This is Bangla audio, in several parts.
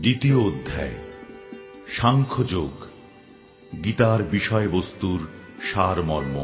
দ্বিতীয় অধ্যায় সাংখ্যযোগ, গীতার বিষয়বস্তুর সারমর্ম।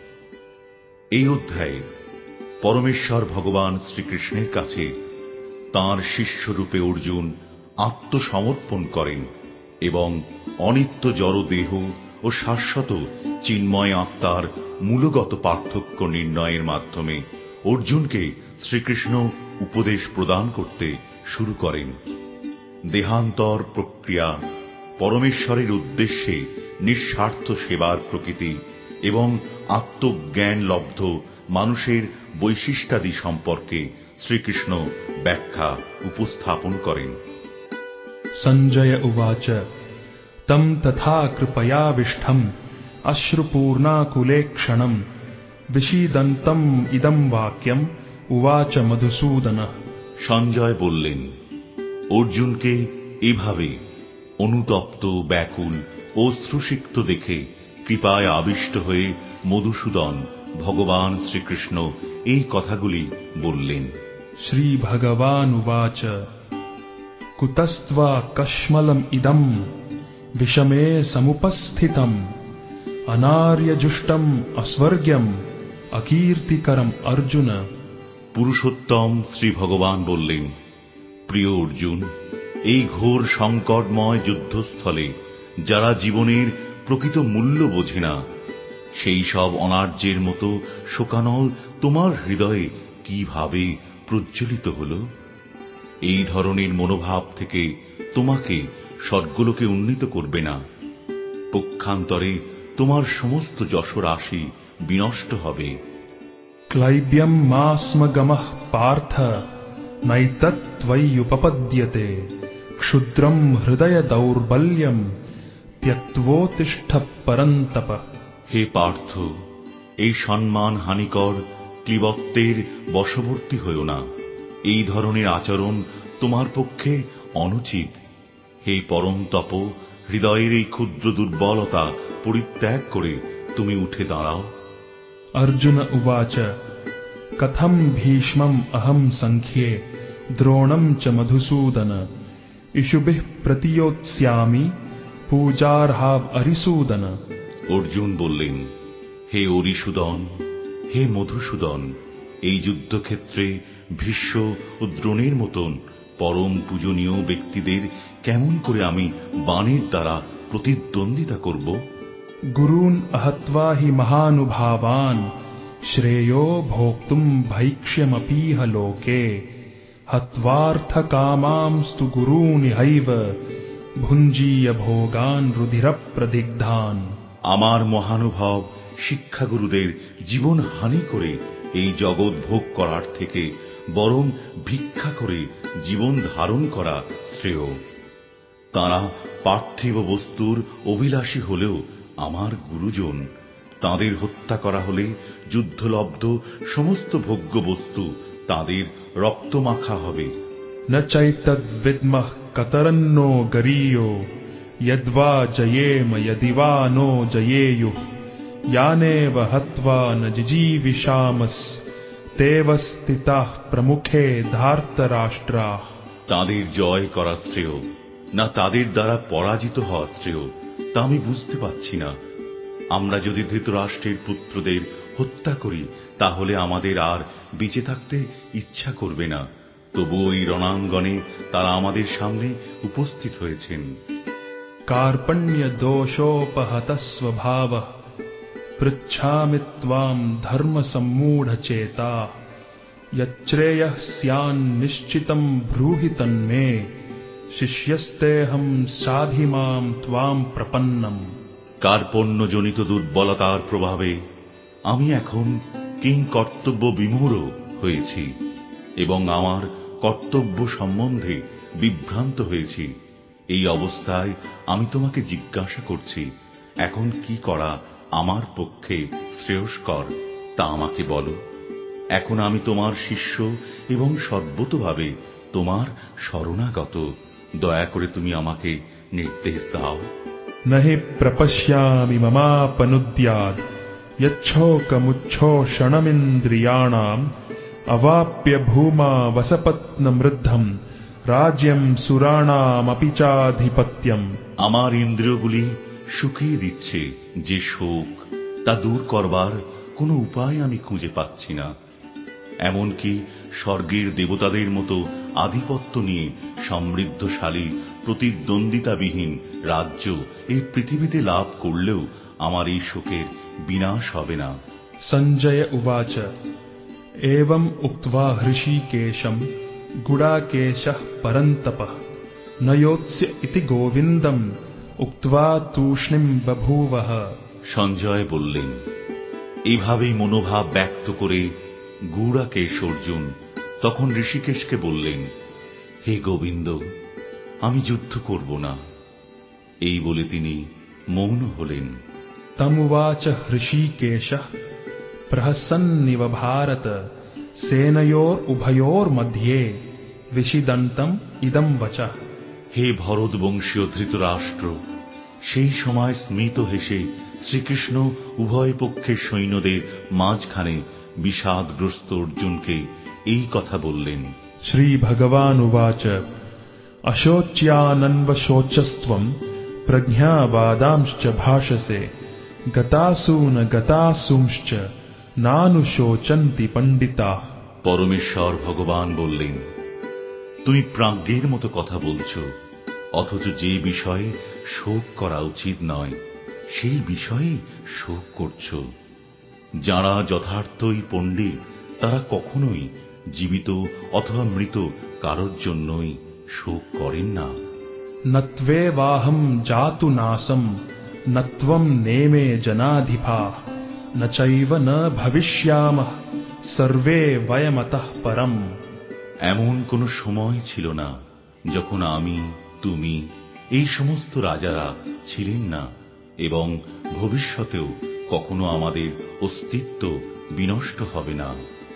এই অধ্যায়ে পরমেশ্বর ভগবান শ্রীকৃষ্ণের কাছে তাঁর শিষ্যরূপে অর্জুন আত্মসমর্পণ করেন এবং অনিত্য জড় দেহ ও শাশ্বত চিন্ময় আত্মার মূলগত পার্থক্য নির্ণয়ের মাধ্যমে অর্জুনকে শ্রীকৃষ্ণ উপদেশ প্রদান করতে শুরু করেন। দেহান্তর প্রক্রিয়া, পরমেশ্বরের উদ্দেশ্যে নিঃস্বার্থ সেবার প্রকৃতি এবং আত্মজ্ঞান লব্ধ মানুষের বৈশিষ্ট্যাদি সম্পর্কে শ্রীকৃষ্ণ ব্যাখ্যা উপস্থাপন করেন। সঞ্জয় উবাচ তম তথা কৃপয়াবিষ্ঠম অশ্রুপূর্ণাকুলেক্ষণম বিষীদন্তম ইদম বাক্যম উবাচ মধুসূদনঃ। সঞ্জয় বললেন, অর্জুনকে এভাবে অনুতপ্ত, ব্যাকুল ও অশ্রুসিক্ত দেখে কৃপায় আবিষ্ট হয়ে মধুসূদন ভগবান শ্রীকৃষ্ণ এই কথাগুলি বললেন। শ্রী ভগবান উবাচ কুতস্ত্বা কশ্মলম ইদম বিষমে সমুপস্থিতম অনার্যজুষ্টম অস্বর্গ্যম অকীর্তিকরম অর্জুন। পুরুষোত্তম শ্রী ভগবান বললেন, প্রিয় অর্জুন, এই ঘোর সংকটময় যুদ্ধস্থলে যারা জীবনের প্রকৃত মূল্য বোঝে না, সেই সব অনার্যের মতো শোকানল তোমার হৃদয়ে কিভাবে প্রজ্বলিত হল? এই ধরনের মনোভাব থেকে তোমাকে স্বর্গলোকে উন্নীত করবে না। পক্ষান্তরে তোমার সমস্ত যশরাশি বিনষ্ট হবে। ক্লাইব্যম মাস্মগমঃ পার্থ নৈতত্ত্বয়্যুপপদ্যতে ক্ষুদ্রম হৃদয় দৌর্বল্যম ত্যক্তোত্তিষ্ঠ পরন্তপ। হে পার্থ, এই সম্মান হানিকর ক্লীবত্বের বশবর্তী হয়ো না। এই ধরনের আচরণ তোমার পক্ষে অনুচিত। হে পরন্তপ, হৃদয়ের এই ক্ষুদ্র দুর্বলতা পরিত্যাগ করে তুমি উঠে দাঁড়াও। অর্জুন উবাচ কথম ভীষ্মম অহম সংখ্যে দ্রোণম চ মধুসূদন ইষুভিঃ প্রতিয়োৎস্যামি পূজার্হাব অরিসূদন। অর্জুন বললেন, হে অরিসূদন, হে মধুসূদন, এই যুদ্ধক্ষেত্রে ভীষ্ম ও দ্রোণের মতন পরম পূজনীয় ব্যক্তিদের কেমন করে আমি বাণের দ্বারা প্রতিদ্বন্দ্বিতা করব? গুরুন অহত্বা হি মহানুভাবান শ্রেয়ো ভোক্তুম ভৈক্ষ্যমপীহ লোকে হত্বার্থকামাংস্তু গুরুনিহৈব ভুঞ্জীয় ভোগান রুধিরপ্রদিগ্ধান। আমার মহানুভব শিক্ষাগুরুদের জীবন হানি করে এই জগৎ ভোগ করার থেকে বরং ভিক্ষা করে জীবন ধারণ করা শ্রেয়। তাঁরা পার্থিব বস্তুর অভিলাষী হলেও আমার গুরুজন। তাঁদের হত্যা করা হলে যুদ্ধলব্ধ সমস্ত ভোগ্য বস্তু তাঁদের রক্তমাখা হবে। ন চৈতদ্বিদ্মঃ কতরন্নো গরীয়ো যদ্বা জয়েম যদিবা নো জয়েয়ুঃ ইয়ানেব হত্বা ন জিজীবিষামস্তেব স্থিতাঃ প্রমুখে ধার্তরাষ্ট্রাঃ। তাঁদের জয় করা শ্রেয় না তাদের দ্বারা পরাজিত হওয়া শ্রেয়, তা আমি বুঝতে পারছি না। আমরা যদি ধৃতরাষ্ট্রের পুত্রদের হত্যা করি তাহলে আমাদের আর বেঁচে থাকতে ইচ্ছা করবে না। তবু ওই রণাঙ্গনে তারা আমাদের সামনে উপস্থিত হয়েছেন। কার্পণ্য দোষোপহত স্বভাবঃ পৃচ্ছামি ত্বাম ধর্ম সম্মূঢ়চেতাঃ যচ্শ্রেয়ঃ স্যান্নিশ্চিতং ব্রূহি তন্মে শিষ্যস্তেহং সাধি মাম ত্বাম প্রপন্নম। কার্পণ্যজনিত দুর্বলতার প্রভাবে আমি এখন কিংকর্তব্য বিমূঢ় হয়েছি এবং আমার কর্তব্য সম্বন্ধে বিভ্রান্ত হয়েছি। এই অবস্থায় আমি তোমাকে জিজ্ঞাসা করছি, এখন কি করা আমার পক্ষে শ্রেয়স্কর তা আমাকে বলো। এখন আমি তোমার শিষ্য এবং সর্বতোভাবে তোমার শরণাগত। দয়া করে তুমি আমাকে নির্দেশ দাও। নহি প্রপশ্যামি মমাপনুদ্যাৎ যচ্ছোকমুচ্ছোষণমিন্দ্রিয়াণাম অবাপ্য ভূমা বসপত্নমৃদ্ধম राज्यं सुराणामपि चाधिपत्यम्। আমার ইন্দ্রিয়গুলি শুকিয়ে দিচ্ছে যে শোক, তা দূর করবার কোনো উপায় আমি খুঁজে পাচ্ছি না। এমনকি স্বর্গের দেবতাদের মতো আধিপত্য নিয়ে সমৃদ্ধশালী প্রতিদ্বন্দ্বিতাবিহীন রাজ্য এই পৃথিবীতে লাভ করলেও আমার এই শোকের বিনাশ হবে না। সঞ্জয় উবাচ एवम् उक्त्वा हृषीकेशम् गुडाकेशः परन्तपः न योत्स्य इति गोविन्दम् उक्त्वा तूष्णीम् बभूवः। সঞ্জয় বললেন, এইভাবেই মনোভাব ব্যক্ত করে গুড়াকেশ অর্জুন তখন ঋষিকেশকে বললেন, হে গোবিন্দ, আমি যুদ্ধ করব না। এই বলে তিনি মৌন হলেন। तमुवाच हृषीकेशः प्रहसन्निव भारत सेनयोरुभयोर्मध्ये विषिदन्तम् इदं वचः। হে ভরতবংশীয় ধৃতরাষ্ট্র, সেই সময় স্মিত হেসে শ্রীকৃষ্ণ উভয় পক্ষের সৈন্যদের মাঝখানে বিষাদগ্রস্ত অর্জুনকে এই কথা বললেন। শ্রী ভগবান উবাচ অশোচ্যানন্বশোচস্ত্বম প্রজ্ঞাবাদাংশ্চ ভাষসে গতাসূন গতাসূংশ্চ নানুশোচন্তি পণ্ডিতাঃ। পরমেশ্বর ভগবান বললেন, তুমি প্রাজ্ঞের মতো কথা বলছ, অথচ যে বিষয়ে শোক করা উচিত নয় সেই বিষয়ে শোক করছ। যারা যথার্থই পণ্ডিত তারা কখনোই জীবিত অথবা মৃত কারোর জন্যই শোক করেন না। নত্বেবাহম জাতু নাসম নত্বম নেমে জনাধিপাঃ ন চৈব ন ভবিষ্যামঃ সর্বে বয়মতঃ পরম। এমন কোন সময় ছিল না যখন আমি, তুমি, এই সমস্ত রাজারা ছিলেন না, এবং ভবিষ্যতেও কখনো আমাদের অস্তিত্ব বিনষ্ট হবে না।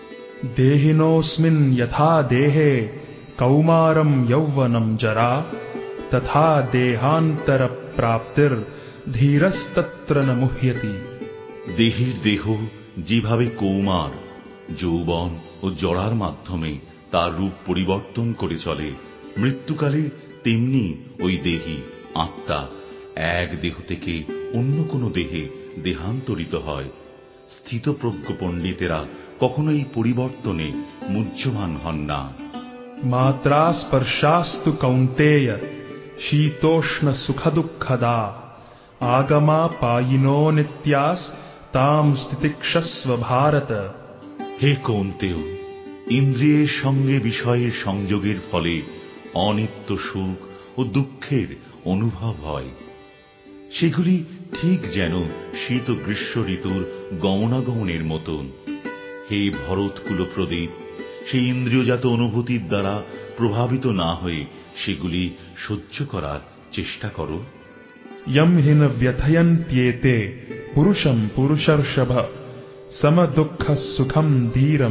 দেহিনোऽস্মিন যথা দেহে কৌমারম যৌবনম জরা তথা দেহান্তর প্রাপ্তির ধীরস্তত্র ন মুহ্যতি। দেহের দেহ যেভাবে কৌমার, যৌবন ও জরার মাধ্যমে তার রূপ পরিবর্তন করে চলে, মৃত্যুকালে তেমনি ওই দেহী আত্মা এক দেহ থেকে অন্য কোনো দেহে দেহান্তরিত হয়। স্থিতপ্রজ্ঞ পণ্ডিতেরা কখনো এই পরিবর্তনে মুহ্যমান হন না। মাত্রা স্পর্শাস্তু কৌন্তেয় শীতোষ্ণ সুখদুঃখদা আগমা পায়িনো নিত্যাস তাম স্থিতিক্ষস্ব ভারত। হে কৌন্তেয়, ইন্দ্রিয়ের সঙ্গে বিষয়ের সংযোগের ফলে অনিত্য সুখ ও দুঃখের অনুভব হয়। সেগুলি ঠিক যেন শীত ও গ্রীষ্ম ঋতুর গমনাগমনের মতন। হে ভরতকুল প্রদীপ, সেই ইন্দ্রিয়জাত অনুভূতির দ্বারা প্রভাবিত না হয়ে সেগুলি সহ্য করার চেষ্টা করো। यम हि न व्यथयन्त्येते पुरुषं पुरुषर्षभ सम दुःख सुखम धीरम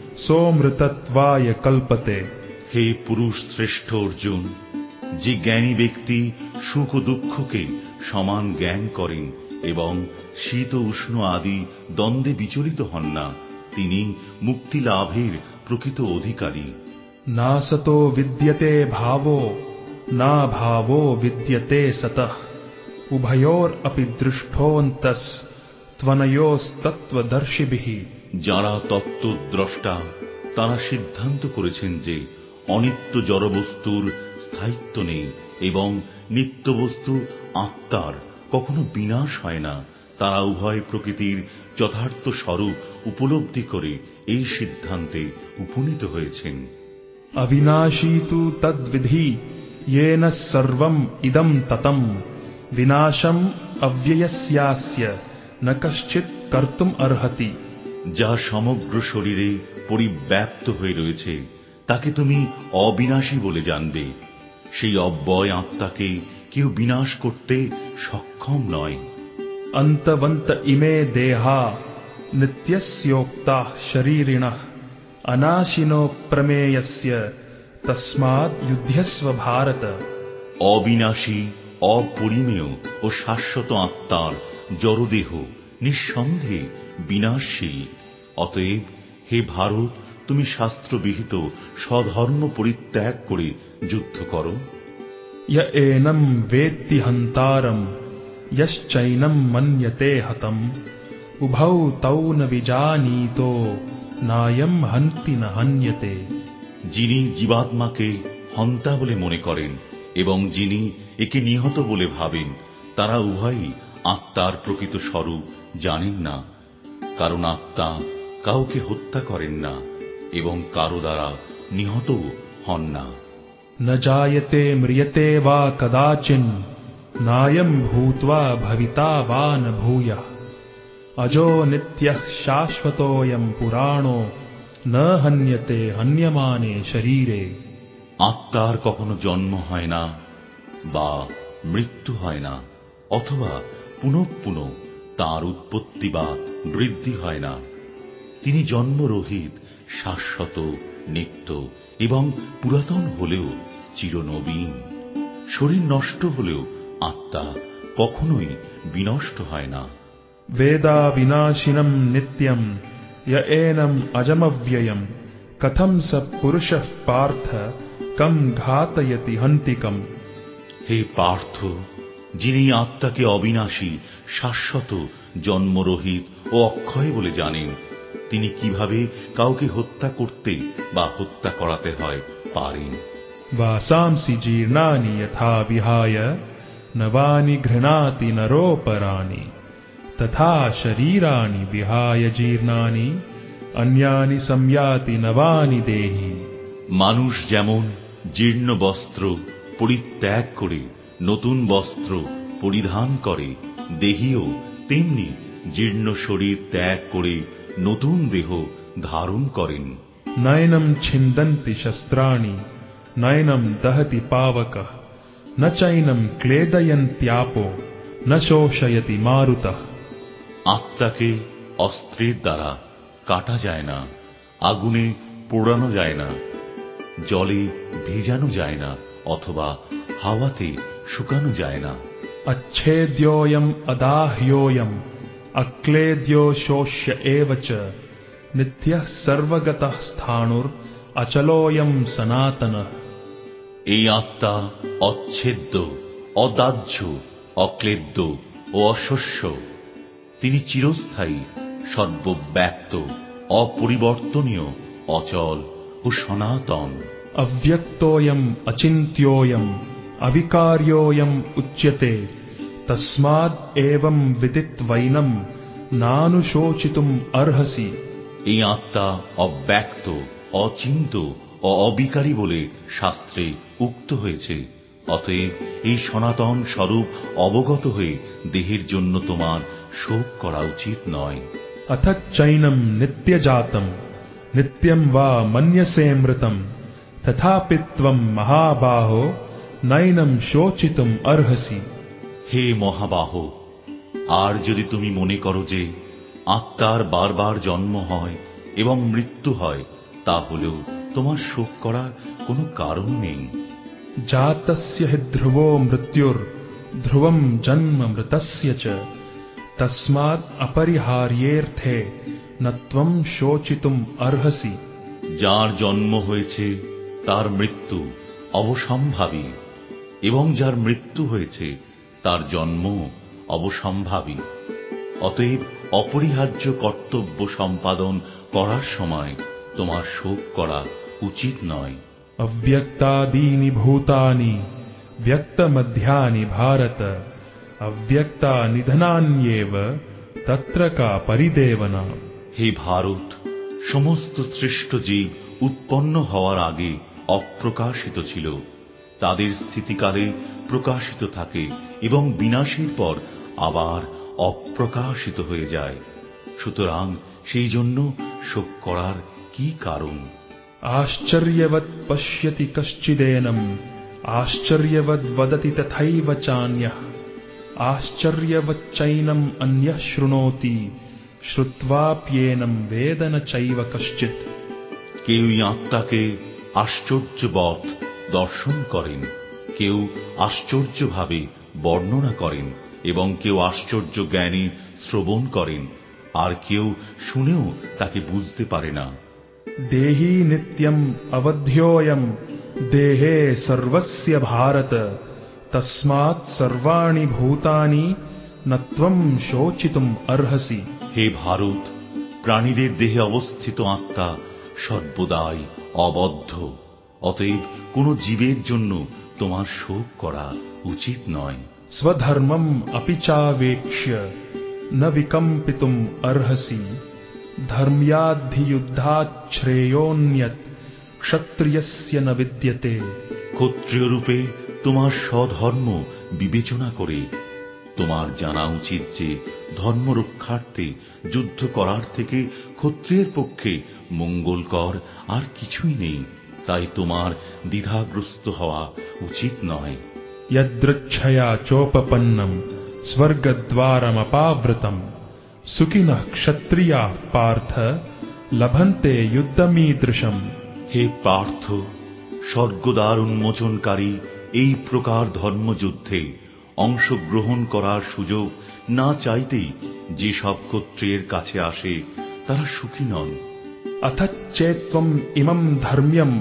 सोमृतत्वाय कल्पते। হে পুরুষ শ্রেষ্ঠ অর্জুন, যে জ্ঞানী ব্যক্তি সুখ ও দুঃখকে সমান জ্ঞান করেন এবং শীত ও উষ্ণ আদি দ্বন্দ্বে বিচলিত হন না, তিনি মুক্তি লাভের প্রকৃত অধিকারী। না সতো বিদ্যতে ভাবো না ভাবো বিদ্যতে সতঃ উভয়োর অপি দৃষ্টোন্তস ত্বনয়োস্তত্ত্বদর্শিভিঃ। যারা তত্ত্বদ্রষ্টা তারা সিদ্ধান্ত করেছেন যে অনিত্য জড়বস্তুর স্থায়িত্ব নেই এবং নিত্যবস্তু আত্মার কখনো বিনাশ হয় না। তারা উভয় প্রকৃতির যথার্থ স্বরূপ উপলব্ধি করে এই সিদ্ধান্তে উপনীত হয়েছেন। अविनाशी तु तद्विधि येन सर्वम् इदं ततम् विनाशम् अव्ययस्यास्य न कश्चित् कर्तुम् अर्हति। যা সমগ্র শরীরে পরিব্যাপ্ত হয়ে রয়েছে তাকে তুমি অবিনাশী বলে জানবে। সেই অব্যয় আত্মাকে কেউ বিনাশ করতে সক্ষম নয়। अन्तवन्त इमे देहा नित्यस्योक्ताः शरीरिणः अनाशिनो प्रमेयस्य तस्माद् युध्यस्व भारत। অবিনাশী, অপরিমেয় ও শাশ্বত আত্মার জড়দেহ নিঃসন্দেহে বিনাশশীল। অতএব হে ভারত, তুমি শাস্ত্রবিহিত স্বধর্ম পরিত্যাগ করে যুদ্ধ করো? य एनं वेत्ति हन्तारं यश्चैनं मन्यते हतम् उभौ तौ न विजानीतो नायं हन्ति न हन्यते। যিনি জীবাত্মাকে হন্তা বলে মনে করেন এবং যিনি একে নিহত বলে ভাবেন, তারা উভয়ই আত্মার প্রকৃত স্বরূপ জানেন না। কারণ আত্মা কাউকে হত্যা করেন না এবং কারো দ্বারা নিহতও হন না। न जायते म्रियते वा कदाचिन् नायं भूत्वा भविता वा न भूयः अजो नित्यः शाश्वतोऽयं पुराणो न हन्यते हन्यमाने शरीरे। আত্মার কখনো জন্ম হয় না বা মৃত্যু হয় না, অথবা পুনঃ পুনঃ তাঁর উৎপত্তি বা বৃদ্ধি হয় না। তিনি জন্মরহিত, শাশ্বত, নিত্য এবং পুরাতন হলেও চিরনবীন। শরীর নষ্ট হলেও আত্মা কখনোই বিনষ্ট হয় না। वेदा विनाशिनं नित्यं य एनं अजमव्ययं कथं स पुरुषः पार्थ कं घातयति हन्तिकम्। হে পার্থ, যিনি আত্মাকে অবিনাশী, শাশ্বত, জন্মরহিত ও অক্ষয় বলে জানেন, তিনি কিভাবে কাউকে হত্যা করতে বা হত্যা করাতে হয় পারেন। वासांसि जीर्णानि यथा विहाय नवानि गृह्णाति नरोपराणि तथा शरीराणि विहाय जीर्णानि अन्यानि संयाति नवानि देहि। মানুষ যেমন জীর্ণ বস্ত্র পরিত্যাগ করে নতুন বস্ত্র পরিধান করে, দেহীও তেমনি জীর্ণ শরীর ত্যাগ করে নতুন দেহ ধারণ করেন। नैनं छिन्दन्ति शस्त्राणि नैनं दहति पावकः न चैनं क्लेदयन्त्यापो न शोषयति मारुतः। আত্মাকে অস্ত্রের দ্বারা কাটা যায় না, আগুনে পোড়ানো যায় না, জলে ভিজানো যায় না, অথবা হাওয়াতে শুকানো যায় না। अच्छेद्योऽयम् अदाह्योऽयम् अक्लेद्यो शोष्य एव च नित्यः सर्वगतः स्थाणुर् अचलोऽयम् सनातनः। এই আত্মা অচ্ছেদ্য, অদাহ্য, অক্লেদ্য ও অশস্য। তিনি চিরস্থায়ী, সর্বব্যাপ্ত, অপরিবর্তনীয়, অচল ও সনাতন। अव्यक्तोऽयम् अचिन्त्योऽयम् अविकार्योऽयम् उच्यते तस्माद् एवं विदित्वैनं नानुशोचितुम् अर्हसि। এই আত্মা অব্যক্ত, অচিন্ত ও অবিকারী বলে শাস্ত্রে উক্ত হয়েছে। অতএব এই সনাতন স্বরূপ অবগত হয়ে দেহের জন্য তোমার শোক করা উচিত নয়। अथच्चैनं नित्यजातं नित्यं वा मन्यसेऽमृतं तथापि त्वं महाबाहो नैनं शोचितुम् अर्हसि। হে মহাবাহ, আর যদি তুমি মনে করো যে আত্মার বারবার জন্ম হয় এবং মৃত্যু হয়, তাহলেও তোমার শোক করার কোনো কারণ নেই। जातस्य हि ध्रुवो मृत्युर् ध्रुवं जन्म मृतस्य च तस्माद् अपरिहार्येऽर्थे न त्वं शोचितुम् अर्हसि। যার জন্ম হয়েছে তার মৃত্যু অবসম্ভাবী, এবং যার মৃত্যু হয়েছে তার জন্ম অবসম্ভাবী। অতএব অপরিহার্য কর্তব্য সম্পাদন করার সময় তোমার শোক করা উচিত নয়। अव्यक्तादीनि भूतानि व्यक्तमध्यानि भारत अव्यक्तानिधनान्येव तत्र का परिदेवना। হে ভারত, সমস্ত সৃষ্ট জীব উৎপন্ন হওয়ার আগে অপ্রকাশিত ছিল, তাদের স্থিতিকালে প্রকাশিত থাকে এবং বিনাশের পর আবার অপ্রকাশিত হয়ে যায়। সুতরাং সেই জন্য শোক করার কি কারণ? आश्चर्यवत् पश्यति कश्चिदेनम् आश्चर्यवद् वदति तथैव चान्यः आश्चर्यवच्चैनम् अन्यः शृणोति श्रुत्वाप्येनं वेद न चैव कश्चित्। কেউই আত্মাকে আশ্চর্যবৎ দর্শন করেন, কেউ আশ্চর্যভাবে বর্ণনা করেন এবং কেউ আশ্চর্য জ্ঞানে শ্রবণ করেন, আর কেউ শুনেও তাকে বুঝতে পারে না। देही नित्यम् अवध्योऽयम् देहे सर्वस्य भारत तस्मात् सर्वाणि भूतानि न त्वं शोचितुम् अर्हसि। হে ভারত, প্রাণীদের দেহে অবস্থিত আত্মা সর্বদাই অবদ্ধ। অতএব কোন জীবের জন্য তোমার শোক করা উচিত নয়। स्वधर्मम् अपि चावेक्ष्य न विकम्पितुम् अर्हसि धर्म्याद्धियुद्धात् श्रेयोऽन्यत् क्षत्रियस्य न विद्यते। ক্ষত্রিয় রূপে তোমার স্বধর্ম বিবেচনা করে তোমার জানা উচিত যে ধর্ম রক্ষার্থে যুদ্ধ করার থেকে ক্ষত্রিয়ের পক্ষে মঙ্গলকর আর কিছুই নেই। তাই তোমার দ্বিধাগ্রস্ত হওয়া উচিত নয়। यदृच्छया चोपपन्नम् स्वर्गद्वारमपावृतम् सुखिनः क्षत्रियाः पार्थ लभन्ते युद्धमीदृशम्। হে পার্থ, স্বর্গদ্বার উন্মোচনকারী এই প্রকার ধর্মযুদ্ধে অংশগ্রহণ করার সুযোগ না চাইতেই যে সব ক্ষত্রিয়ের কাছে আসে তারা সুখী নন। अथच्चेत्त्वम् इमम् धर्म्यम्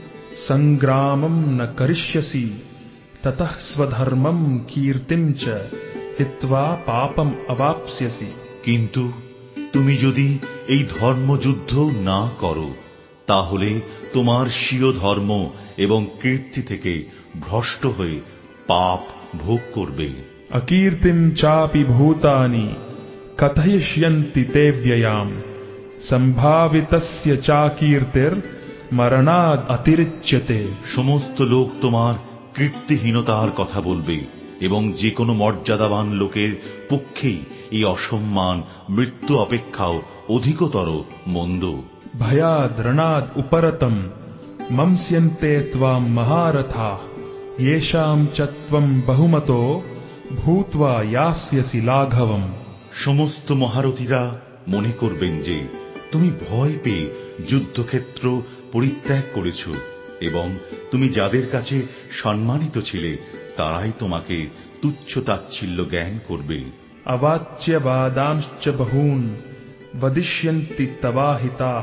सङ्ग्रामम् न करिष्यसि ततः स्वधर्मम् कीर्तिम् च हित्वा पापम् अवाप्स्यसि। কিন্তু তুমি যদি এই ধর্মযুদ্ধ না করো তাহলে তোমার স্বীয় ধর্ম এবং কীর্তি থেকে ভ্রষ্ট হয়ে পাপ ভোগ করবে। अकीर्तिम् चापि भूतानि कथयिष्यन्ति ते व्ययाम् सम्भावितस्य चाकीर्तिर्मरणाद् अतिरिच्यते। সমস্ত লোক তোমার কীর্তিহীনতার কথা বলবে এবং যে কোনো মর্যাদাবান লোকের পক্ষেই এই অসম্মান মৃত্যু অপেক্ষাও অধিকতর মন্দ। भयाद् रणाद् उपरतम् मंस्यन्ते त्वाम् महारथाः येषाम् च त्वम् बहुमतो भूत्वा यास्यसि लाघवम्। সমস্ত মহারথীরা মনে করবেন যে তুমি ভয় পেয়ে যুদ্ধক্ষেত্র পরিত্যাগ করেছ এবং তুমি যাদের কাছে সম্মানিত ছিলে তারাই তোমাকে তুচ্ছ তাচ্ছিল্য জ্ঞান করবে। अवाच्यवादांश्च बहून् वदिष्यन्ति तवाहिताः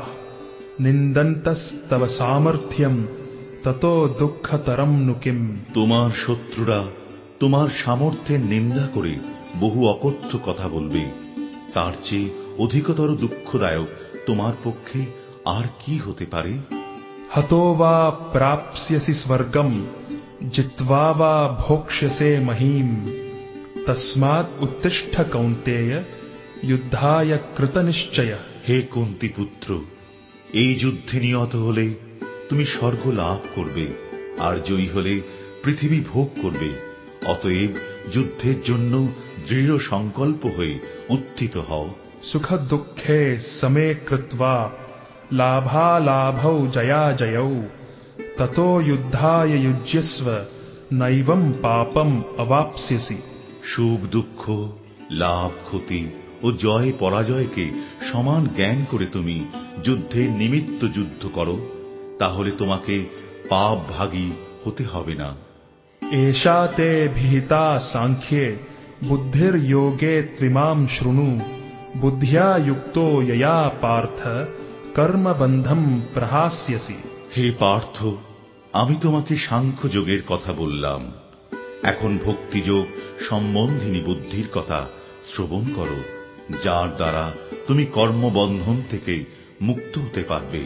निन्दन्तस्तव सामर्थ्यम् ततो दुःखतरम् नु किम्। তোমার শত্রুরা তোমার সামর্থ্যের নিন্দা করে বহু অকথ্য কথা বলবে, তার চেয়ে অধিকতর দুঃখদায়ক তোমার পক্ষে আর কি হতে পারে। हतो वा प्राप्स्यसि स्वर्गम् जित्वा वा भोक्ष्यसे महीम् तस्मात् उत्तिष्ठ कौन्तेय युद्धाय कृतनिश्चयः। হে কুন্তী পুত্র, এই যুদ্ধে নিহত হলে তুমি স্বর্গ লাভ করবে আর জয়ী হলে পৃথিবী ভোগ করবে। অতএব যুদ্ধের জন্য দৃঢ় সংকল্প হয়ে উত্থিত হও। सुख दुःखे समे कृत्वा लाभालाभौ जयाजयौ ततो युद्धाय युज्यस्व नैवम् पापम् अवाप्स्यसि। সুখ দুঃখ, লাভ ক্ষতি ও জয় পরাজয়কে সমান জ্ঞান করে তুমি যুদ্ধের নিমিত্ত যুদ্ধ করো, তাহলে তোমাকে পাপ ভাগী হতে হবে না। एषा ते भिहिता सांख्ये बुद्धिर्योगे त्विमाम् शृणु बुद्ध्या युक्तो यया पार्थ कर्मबन्धम् प्रहास्यसि। হে পার্থ, আমি তোমাকে সাংখ্য যোগের কথা বললাম, এখন ভক্তিযোগ সম্বন্ধিনী বুদ্ধির কথা শ্রবণ করো, যার দ্বারা তুমি কর্মবন্ধন থেকে মুক্ত হতে পারবে।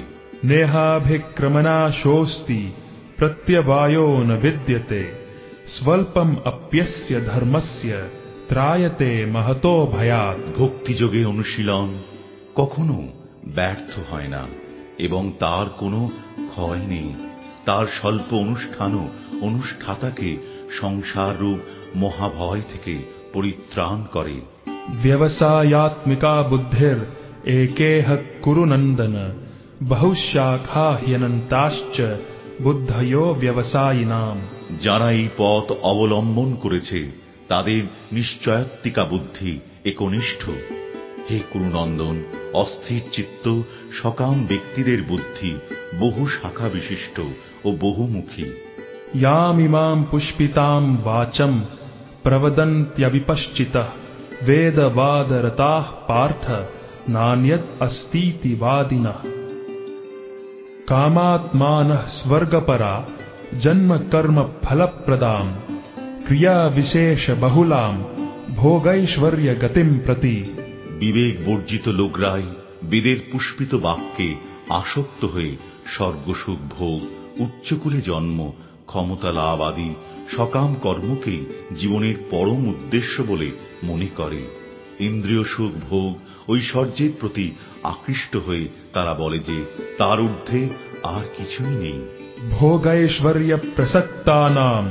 नेहाभिक्रमनाशोऽस्ति प्रत्यवायो न विद्यते स्वल्पम् अप्यस्य धर्मस्य त्रायते महतो भयात्। ভক্তিযোগের অনুশীলন কখনো ব্যর্থ হয় না এবং তার কোনো ক্ষয় নেই। তার স্বল্প অনুষ্ঠানও অনুষ্ঠাতাকে সংসাররূপ মহাভয় থেকে পরিত্রাণ করে। व्यवसायात्मिका बुद्धिर् एकेह कुरु नन्दन बहुशाखा ह्यनन्ताश्च बुद्धयो व्यवसायिनाम्। যারা এই পথ অবলম্বন করেছে তাদের নিশ্চয়াত্মিকা বুদ্ধি একনিষ্ঠ। হে কুরুনন্দন, অস্থির চিত্ত সকাম ব্যক্তিদের বুদ্ধি বহু শাখা বিশিষ্ট ও বহুমুখী। यामिमाम् पुष्पिताम् वाचम् प्रवदन्त्यविपश्चितः वेदवादरताः पार्थ नान्यत् अस्तीति वादिनः। कामात्मानः स्वर्गपरा जन्म कर्म फलप्रदां क्रिया विशेष बहुलां भोगैश्वर्य गतिं प्रति। বিবেক বর্জিত লোকরাই বেদের পুষ্পিত বাক্যে আসক্ত হয়ে স্বর্গসুখ ভোগ, উচ্চকুলে জন্ম, ক্ষমতা লাভ আদি সকাম কর্মকেই জীবনের পরম উদ্দেশ্য বলে মনে করে। ইন্দ্রিয় সুখ ভোগ ঐশ্বর্যের প্রতি আকৃষ্ট হয়ে তারা বলে যে তার ঊর্ধ্বে আর কিছুই নেই। भोगैश्वर्य प्रसक्तानां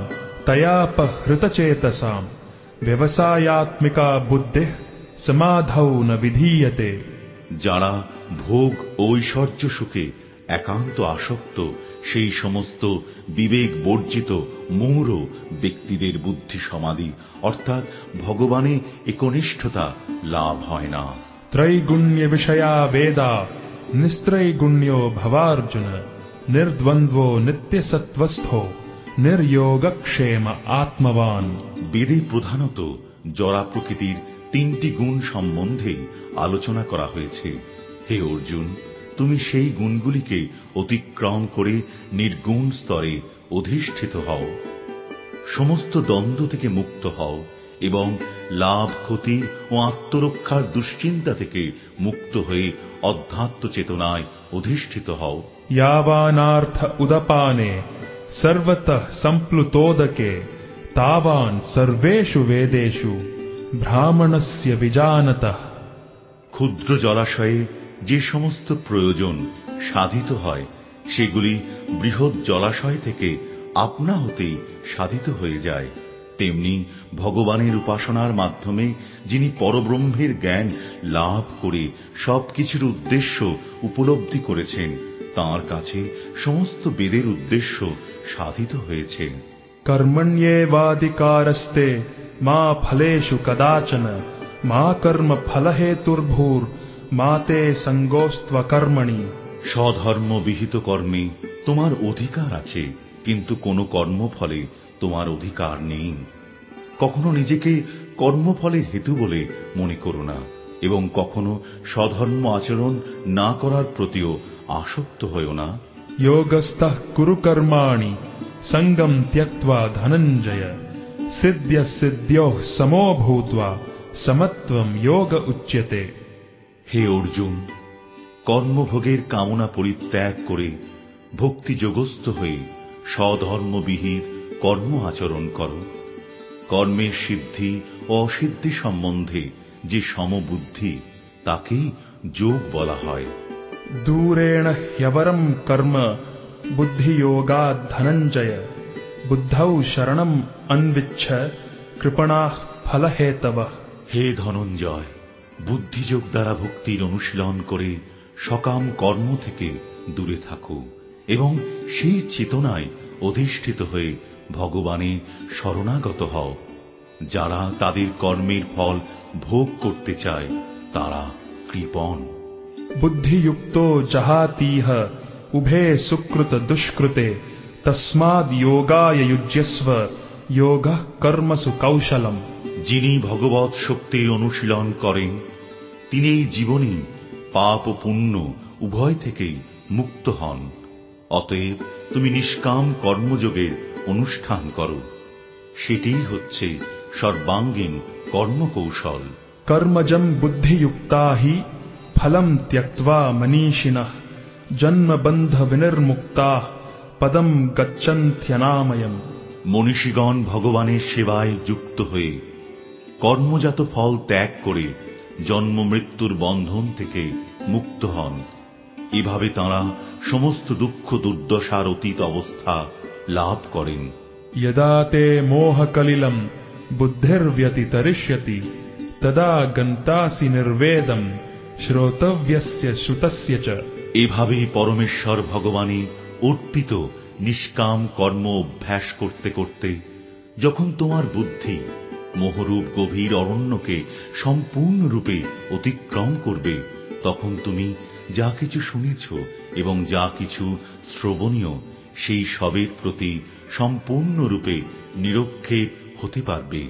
तयापहृतचेतसां व्यवसायात्मिका बुद्धिः समाधौ न विधीयते। যারা ভোগ ও ঐশ্বর্য সুখে একান্ত আসক্ত সেই সমস্ত বিবেক বর্জিত মূঢ় ব্যক্তিদের বুদ্ধি সমাধি অর্থাৎ ভগবানে একনিষ্ঠতা লাভ হয় না। त्रैगुण्य विषया वेदा निस्त्रैगुण्यो भवार्जुन निर्द्वन्द्वो नित्यसत्त्वस्थो निर्योगक्षेम आत्मवान। বেদে প্রধানত জড়া প্রকৃতির তিনটি গুণ সম্বন্ধে আলোচনা করা হয়েছে। হে অর্জুন, তুমি সেই গুণগুলিকে অতিক্রম করে নির্গুণ স্তরে অধিষ্ঠিত হও, সমস্ত দ্বন্দ্ব থেকে মুক্ত হও এবং লাভ ক্ষতি ও আত্মরক্ষার দুশ্চিন্তা থেকে মুক্ত হয়ে অধ্যাত্ম চেতনায় অধিষ্ঠিত হও। यावानार्थ उदपाने सर्वतः सम्प्लुतोदके तावान् सर्वेषु वेदेषु ब्राह्मणस्य विजानतः। ক্ষুদ্র জলাশয়ে যে সমস্ত প্রয়োজন সাধিত হয় সেগুলি বৃহৎ জলাশয় থেকে আপনা হতেই সাধিত হয়ে যায়। তেমনি ভগবানের উপাসনার মাধ্যমে যিনি পরব্রহ্মের জ্ঞান লাভ করে সবকিছুর উদ্দেশ্য উপলব্ধি করেছেন তাঁর কাছে সমস্ত বেদের উদ্দেশ্য সাধিত হয়েছে। कर्मण्येवाधिकारस्ते मा फलेषु कदाचन मा कर्म फलहेतुर्भूर् मा ते संगोऽस्त्वकर्मणि। স্বধর্ম বিহিত কর্মে তোমার অধিকার আছে, কিন্তু কোনো কর্মফলে তোমার অধিকার নেই। কখনো নিজেকে কর্মফলের হেতু বলে মনে করো না এবং কখনো স্বধর্ম আচরণ না করার প্রতিও আসক্ত হয়ো না। योगस्थः कुरु कर्माणि संगं त्यक्त्वा धनञ्जय सिद्ध्य सिद्ध्योः समो भूत्वा समत्वं योग उच्यते। হে অর্জুন, কর্মভোগের কামনা পরিত্যাগ করে ভক্তি যোগস্থ হয়ে স্বধর্মবিহিত কর্ম আচরণ করো। কর্মের সিদ্ধি ও অসিদ্ধি সম্বন্ধে যে সমবুদ্ধি তাকেই যোগ বলা হয়। दूरेण ह्यवरं कर्म बुद्धियोगात् धनञ्जय बुद्धौ शरणम् अन्विच्छ कृपणाः फलहेतवः। হে ধনঞ্জয়, বুদ্ধিযোগ দ্বারা ভক্তির অনুশীলন করে সকাম কর্ম থেকে দূরে থাকো এবং সেই চেতনায় অধিষ্ঠিত হয়ে ভগবানে শরণাগত হও। যারা তাদের কর্মের ফল ভোগ করতে চায় তারা কৃপণ। बुद्धियुक्तो जहातीह उभे सुकृत दुष्कृते तस्माद् योगाय युज्यस्व योगः कर्मसु कौशलम्। যিনি ভগবৎ শক্তির অনুশীলন করেন তিনি এই জীবনে পাপ ও পুণ্য উভয় থেকেই মুক্ত হন। অতএব তুমি নিষ্কাম কর্মযোগের অনুষ্ঠান করো, সেটিই হচ্ছে সর্বাঙ্গীন কর্মকৌশল। कर्मजं बुद्धियुक्ता हि फलं त्यक्त्वा मनीषिणः जन्म बन्ध विनिर्मुक्ताः पदं गच्छन्त्यनामयम्। মনীষীগণ ভগবানের সেবায় যুক্ত হয়ে কর্মজাত ফল ত্যাগ করে জন্ম মৃত্যুর বন্ধন থেকে মুক্ত হন। এভাবে তাঁরা সমস্ত দুঃখ দুর্দশার অতীত অবস্থা লাভ করেন। यदा ते मोहकलिलं बुद्धिर्व्यतितरिष्यति तदा गन्तासि निर्वेदं श्रोतव्यस्य श्रुतस्य च। এভাবেই পরমেশ্বর ভগবানে অর্পিত নিষ্কাম কর্ম অভ্যাস করতে করতে যখন তোমার বুদ্ধি মোহরূপ গভীর অরণ্যকে সম্পূর্ণরূপে অতিক্রম করবে তখন তুমি যা কিছু শুনেছ এবং যা কিছু শ্রবণীয় সেই সবের প্রতি সম্পূর্ণরূপে নিরক্ষেপ হতে পারবে।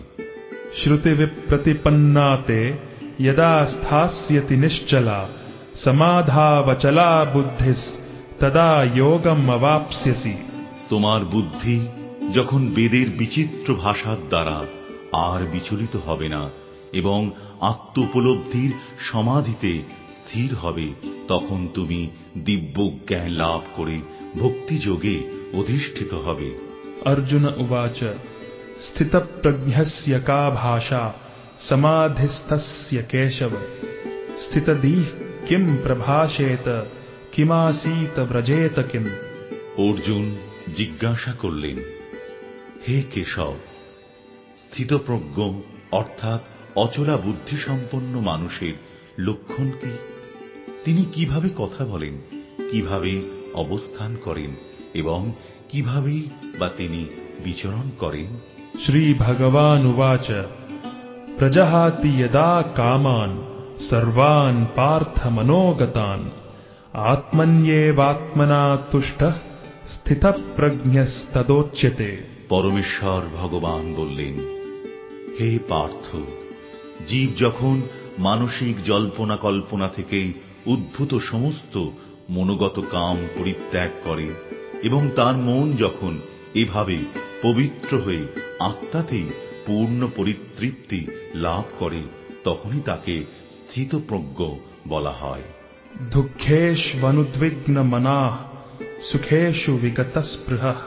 श्रुतिविप्रतिपन्ना ते यदा स्थास्यति निश्चला समाधावचला बुद्धिस् तदा योगम अवाप्स्यसि। তোমার বুদ্ধি যখন বেদের বিচিত্র ভাষার দ্বারা আর বিচলিত হবে না এবং আত্ম উপলব্ধির সমাধিতে স্থির হবে, তখন তুমি দিব্য জ্ঞান লাভ করে ভক্তিযোগে অধিষ্ঠিত হবে। अर्जुन उवाच स्थितप्रज्ञस्य का भाषा समाधिस्थस्य केशव स्थितधीः किं प्रभाषेत किमासीत व्रजेत किम्। অর্জুন জিজ্ঞাসা করলেন, হে কেশব, স্থিতপ্রজ্ঞ অর্থাৎ অচলা বুদ্ধিসম্পন্ন মানুষের লক্ষণ কি? তিনি কিভাবে কথা বলেন, কিভাবে অবস্থান করেন এবং কিভাবেই বা তিনি বিচরণ করেন? श्री भगवान् उवाच प्रजहाति यदा कामान् सर्वान् पार्थ मनोगतान् आत्मन्येवात्मना तुष्टः स्थितप्रज्ञस्तदोच्यते। পরমেশ্বর ভগবান বললেন, হে পার্থ, জীব যখন মানসিক জল্পনা কল্পনা থেকে উদ্ভূত সমস্ত মনোগত কাম পরিত্যাগ করে এবং তার মন যখন এভাবে পবিত্র হয়ে আত্মাতেই পূর্ণ পরিতৃপ্তি লাভ করে, তখনই তাকে স্থিতপ্রজ্ঞ বলা হয়। दुःखेष्वनुद्विग्नमनाः सुखेषु विगतस्पृहः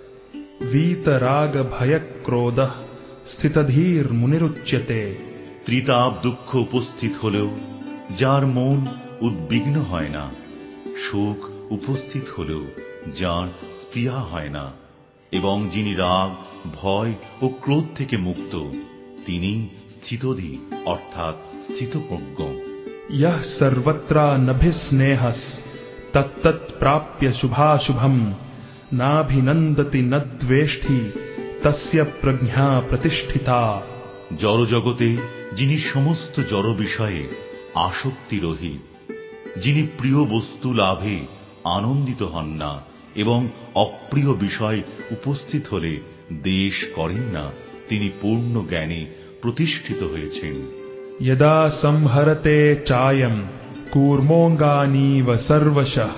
वीतरागभयक्रोधः स्थितधीर्मुनिरुच्यते। ত্রিতাপ দুঃখ উপস্থিত হলেও যার মন উদ্বিগ্ন হয় না, সুখ উপস্থিত হলেও যার স্পৃহা হয় না, এবং যিনি রাগ, ভয় ও ক্রোধ থেকে মুক্ত, তিনি স্থিতধী অর্থাৎ স্থিতপ্রজ্ঞ। यः सर्वत्रानभिस्नेहस् तत्तत्प्राप्य शुभाशुभम् नाभिनन्दति न द्वेष्टि तस्य प्रज्ञा प्रतिष्ठिता। জড়জগতে যিনি সমস্ত জড় বিষয়ে আসক্তি রহিত, যিনি প্রিয় বস্তু লাভে আনন্দিত হন না এবং অপ্রিয় বিষয় উপস্থিত হলে দ্বেষ করেন না, তিনি পূর্ণ জ্ঞানে প্রতিষ্ঠিত হয়েছেন। यदा संहरते चायं कूर्मोऽङ्गानीव सर्वशः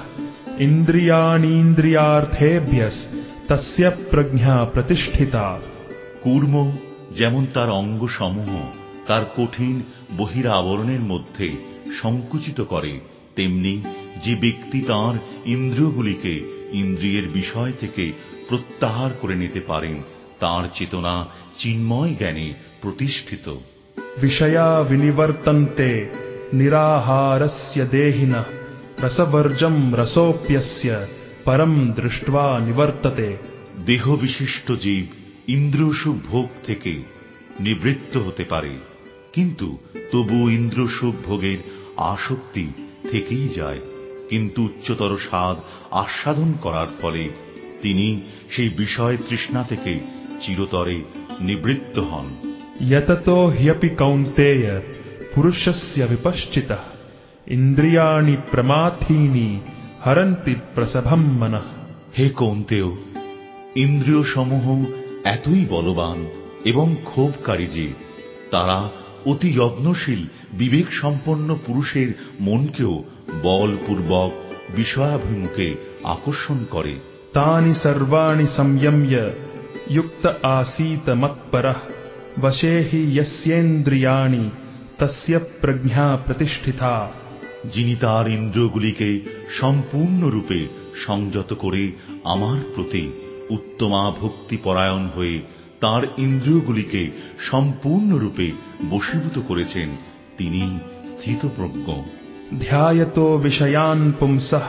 इन्द्रियाणीन्द्रियार्थेभ्यस्तस्य प्रज्ञा प्रतिष्ठिता। কূর্ম যেমন তার অঙ্গসমূহ তার কঠিন বহিরাবরণের মধ্যে সংকুচিত করে, তেমনি যে ব্যক্তি তাঁর ইন্দ্রিয়গুলিকে ইন্দ্রিয়ের বিষয় থেকে প্রত্যাহার করে নিতে পারেন, তাঁর চেতনা চিন্ময় জ্ঞানে প্রতিষ্ঠিত। विषया विनिवर्तन्ते निराहारस्य देहिनः रसवर्जं रसोऽप्यस्य परं दृष्ट्वा निवर्तते। দেহ বিশিষ্ট জীব ইন্দ্রিয়সুখ ভোগ থেকে নিবৃত্ত হতে পারে, কিন্তু তবু ইন্দ্রিয়সুখ ভোগের আসক্তি থেকেই যায়। কিন্তু উচ্চতর স্বাদ আস্বাদন করার ফলে তিনি সেই বিষয় তৃষ্ণা থেকে চিরতরে নিবৃত্ত হন। यततो ह्यपि कौन्तेय पुरुषस्य विपश्चितः इन्द्रियाणि प्रमाथीनि हरन्ति प्रसभं मनः। হে কৌন্তেয়, ইন্দ্রিয় সমূহ এতই বলবান এবং ক্ষোভকারী যে তারা অতি যত্নশীল বিবেক সম্পন্ন পুরুষের মনকেও বলপূর্বক বিষয়াভিমুখে আকর্ষণ করে। तानि सर्वाणि संयम्य युक्त आसीत मत्परः वशे हि यस्येन्द्रियाणि तस्य प्रज्ञा प्रतिष्ठिता। যিনি তার ইন্দ্রিয়গুলিকে সম্পূর্ণরূপে সংযত করে আমার প্রতি উত্তমা ভক্তি পরায়ণ হয়ে তার ইন্দ্রিয়গুলিকে সম্পূর্ণরূপে বশীভূত করেছেন, তিনি স্থিতপ্রজ্ঞ। ध्यायतो विषयान् पुंसः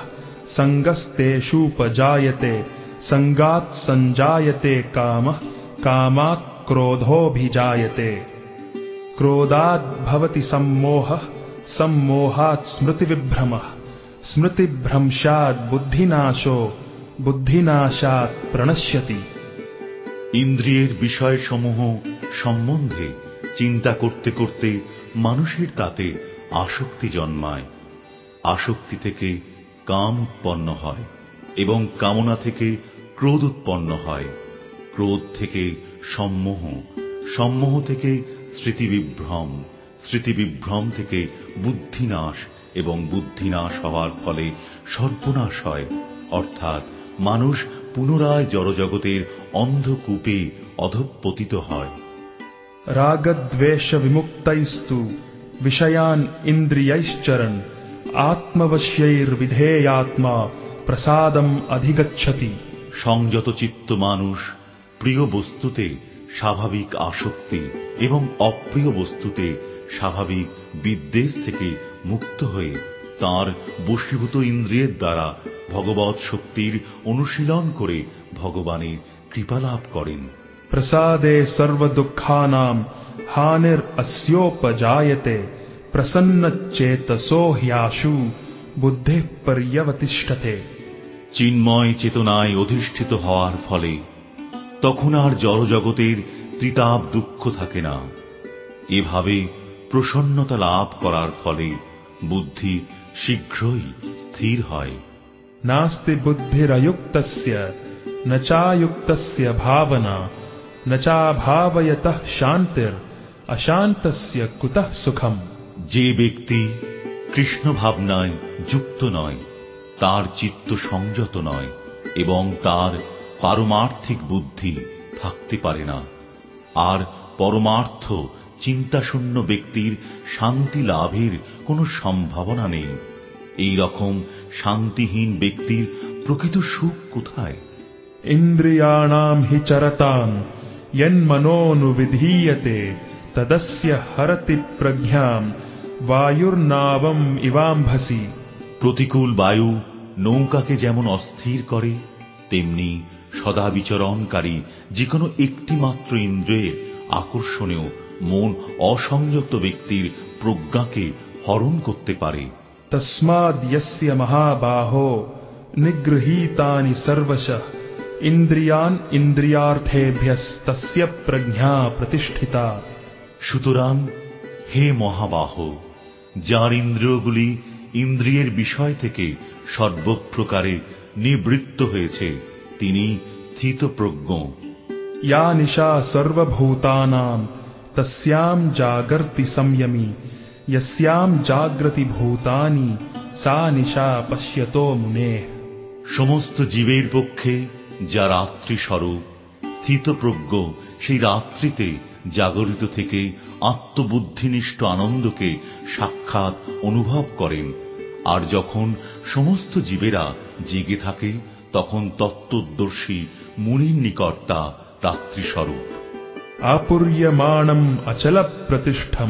संगस्तेषूपजायते संगात् संजायते कामः कामात् क्रोधोऽभिजायते क्रोधात् भवति सम्मोहः सम्मोहात् स्मृतिविभ्रमः स्मृतिभ्रंशात् बुद्धिनाशो बुद्धिनाशात् प्रणश्यति। ইন্দ্রিয়ের বিষয়সমূহ সম্বন্ধে চিন্তা করতে করতে মানুষের তাতে আসক্তি জন্মায়। আসক্তি থেকে কাম উৎপন্ন হয় এবং কামনা থেকে ক্রোধ উৎপন্ন হয়। ক্রোধ থেকে সম্মোহ, সম্মোহ থেকে স্মৃতিবিভ্রম, স্মৃতিবিভ্রম থেকে বুদ্ধিনাশ এবং বুদ্ধিনাশ হওয়ার ফলে সর্বনাশ হয়। অর্থাৎ মানুষ পুনরায় জড়জগতের অন্ধকূপে অধঃপতিত হয়। রাগদ্বেষ বিমুক্তৈস্তু বিষয়ান ইন্দ্রিয়ৈশ্চরन् আত্মবশ্যৈর্বিধেয়াত্মা প্রসাদম অধিগচ্ছতি। সংযত চিত্ত মানুষ প্রিয় বস্তুতে স্বাভাবিক আসক্তি এবং অপ্রিয় বস্তুতে স্বাভাবিক বিদ্বেষ থেকে মুক্ত হয়ে তাঁর বশীভূত ইন্দ্রিয়ের দ্বারা ভগবৎ শক্তির অনুশীলন করে ভগবানের কৃপালাভ করেন। প্রসাদে সর্বদুঃখানাং হানির अस्योपजायते প্রসন্নচেতসো হ্যাশু বুদ্ধিঃ পর্যবতিষ্ঠতে। চিন্ময় চেতনায় অধিষ্ঠিত হওয়ার ফলে তখন আর জড়জগতের ত্রিতাপ দুঃখ থাকে না। এভাবে প্রসন্নতা লাভ করার ফলে বুদ্ধি শীঘ্রই স্থির হয়। নাস্তি বুদ্ধিরযুক্তস্য ন চাযুক্তস্য ভাবনা ন চাভাবয়তঃ শান্তির অশান্তস্য কুতঃ সুখম। যে ব্যক্তি কৃষ্ণ ভাবনায় যুক্ত নয়, তার চিত্ত সংযত নয় এবং তার পারমার্থিক বুদ্ধি থাকতে পারে না। আর পরমার্থ চিন্তাশূন্য ব্যক্তির শান্তি লাভের কোনো সম্ভাবনা নেই। এই রকম শান্তিহীন ব্যক্তির প্রকৃত সুখ কোথায়? ইন্দ্রিয়াণাম হি চরতাম যন্মনোনুবিধীয়তে তদস্য হরতি প্রজ্ঞাম বায়ুর্নাবম ইবাম্ভসি। প্রতিকূল বায়ু নৌকাকে যেমন অস্থির করে, তেমনি সদা বিচরণকারী যে কোনো একটি মাত্র ইন্দ্রিয়ের আকর্ষণেও মন অসংযত ব্যক্তির প্রজ্ঞাকে হরণ করতে পারে। তস্মাদ ইয়স্য মহাবাহো নিগৃহীতানি সর্বশঃ ইন্দ্রিয়ান ইন্দ্রিয়ার্থেভ্যস্তস্য প্রজ্ঞা প্রতিষ্ঠিতা। সুতরাং হে মহাবাহ, যার ইন্দ্রিয়গুলি ইন্দ্রিয়ের বিষয় থেকে সর্বপ্রকারে নিবৃত্ত হয়েছে, তিনি স্থিতপ্রজ্ঞ। ইয়া নিশা সর্বভূতানাং তস্যাম জাগর্তি সংযমী যস্যাম জাগ্রতি ভূতানি সা নিশা পশ্যতো মুনেঃ। সমস্ত জীবের পক্ষে যা রাত্রি স্বরূপ, স্থিতপ্রজ্ঞ সেই রাত্রিতে জাগরিত থেকে আত্মবুদ্ধিনিষ্ঠ আনন্দকে সাক্ষাৎ অনুভব করেন। আর যখন সমস্ত জীবেরা জেগে থাকে, তখন তত্ত্বদর্শী মুনির নিকট তা রাত্রিস্বরূপ। আপুর্যমাণম অচল প্রতিষ্ঠম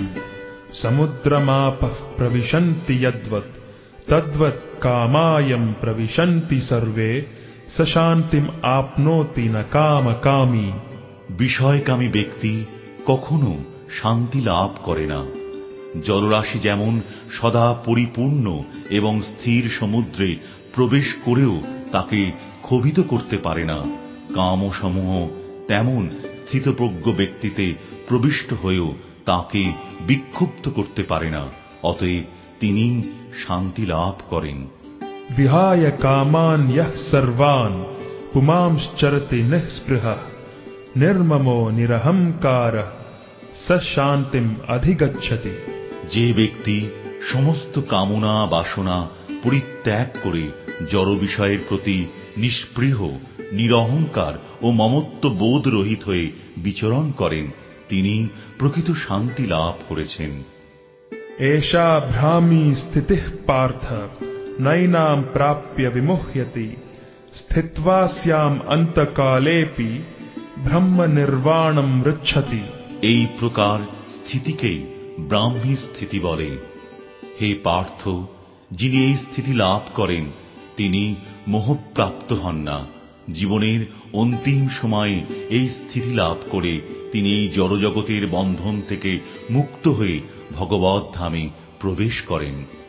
সমুদ্রমাপঃ প্রবিশন্তি যদ্বৎ তদ্বৎ কামায়ম প্রবিশন্তি সর্বে স শান্তিম আপনোতি ন কামকামী। বিষয়কামী ব্যক্তি কখনো শান্তি লাভ করে না। জলরাশি যেমন সদা পরিপূর্ণ এবং স্থির সমুদ্রে প্রবেশ করেও তাকে ক্ষোভিত করতে পারে না, কামসমূহ তেমন স্থিতপ্রজ্ঞ ব্যক্তিতে প্রবিষ্ট হয়েও তাকে বিক্ষুব্ধ করতে পারে না। অতএব তিনি শান্তি লাভ করেন। বিহায় কামান ইহ সর্বান পুমাংশ্চরতি নিঃস্পৃহঃ নির্মমো নিরহংকারঃ স শান্তিম অধিগচ্ছতি। যে ব্যক্তি সমস্ত কামনা বাসনা পরিত্যাগ করে জড় বিষয়ের প্রতি নিষ্পৃহ, নিরহংকার ও মমত্ব বোধ রহিত হয়ে বিচরণ করেন, তিনি প্রকৃত শান্তি লাভ করেছেন। এষা ভ্রামি স্থিতিঃ পার্থ নৈনাম প্রাপ্য বিমুহ্যতি স্থিত্বা স্যাম অন্তকালেপি ব্রহ্ম নির্বাণম মৃচ্ছতি। এই প্রকার স্থিতিকেই ব্রাহ্মী স্থিতি বলে। হে পার্থ, যিনি এই স্থিতি লাভ করেন তিনি মোহপ্রাপ্ত হন না। জীবনের অন্তিম সময়ে এই স্থিতি লাভ করে তিনি এই জড়জগতের বন্ধন থেকে মুক্ত হয়ে ভগবৎ ধামে প্রবেশ করেন।